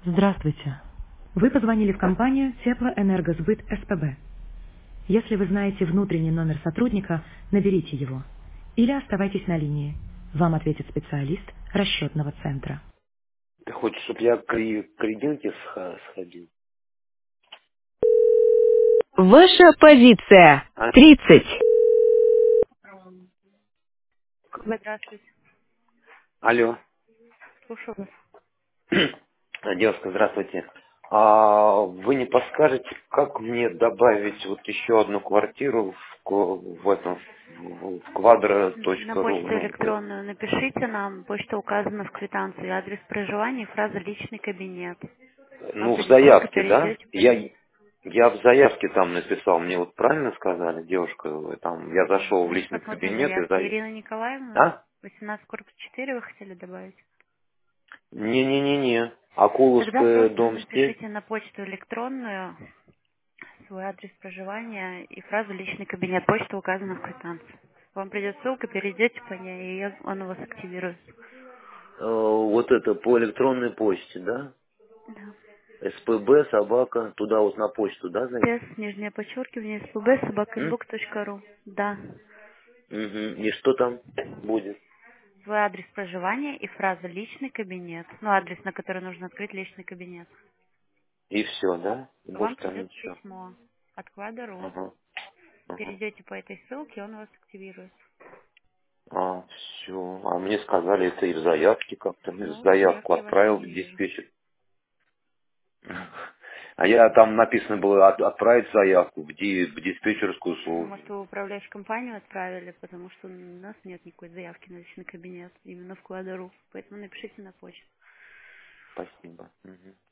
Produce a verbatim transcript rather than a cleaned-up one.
Здравствуйте. Вы позвонили в компанию Теплоэнергосбыт СПБ. Если вы знаете внутренний номер сотрудника, наберите его. Или оставайтесь на линии. Вам ответит специалист расчетного центра. Ты хочешь, чтобы я к ре- к регенке сха- сходил? Ваша позиция. А? тридцать. Здравствуйте. Алло. Слушаю вас. А, Девушка, здравствуйте. А вы не подскажете, как мне добавить вот еще одну квартиру в, ко- в этом в На квадро.ру? почту Ну, в- электронную напишите нам. Почта указана в квитанции. Адрес проживания и фраза «Личный кабинет». Вам ну, в придет ссылка, заявке, да? перейдете по Я, ней. я в заявке там написал, мне вот правильно сказали, девушка, вы там, я зашел в Давайте личный посмотрим кабинет и заявки. за... Ирина Николаевна, А? восемнадцать корпус четыре вы хотели добавить? Не-не-не-не. Тогда Акуловская, просто дом семь. напишите на почту электронную свой адрес проживания и фразу «Личный кабинет». Почта указана в квитанции. Вам придет ссылка, перейдете по ней, и я- он у вас активирует. Э, вот это по электронной почте, да? Да. СПБ, собака, туда вот на почту, да, зайти? Без, нижнее подчеркивание, спб, собака М? инбук точка ру. Да. Мгм. И что там будет? Свой адрес проживания и фраза «Личный кабинет». Ну, адрес, на который нужно открыть личный кабинет. И все, да? Вам Больше там придет ничего. письмо от Квада.ру. Ага, ага. Перейдете по этой ссылке, он вас активирует. А, все. А мне сказали, это и в заявке как-то. В Ну, в заявку заявке вашей отправил не в вижу. диспетчер. А я там написано было от- отправить заявку в, ди- в диспетчерскую Ну, может, службу. вы в управляющую компанию отправили, потому что у нас нет никакой заявки на личный кабинет, именно в Квада.ру. Поэтому напишите на почту. Спасибо. Мгм.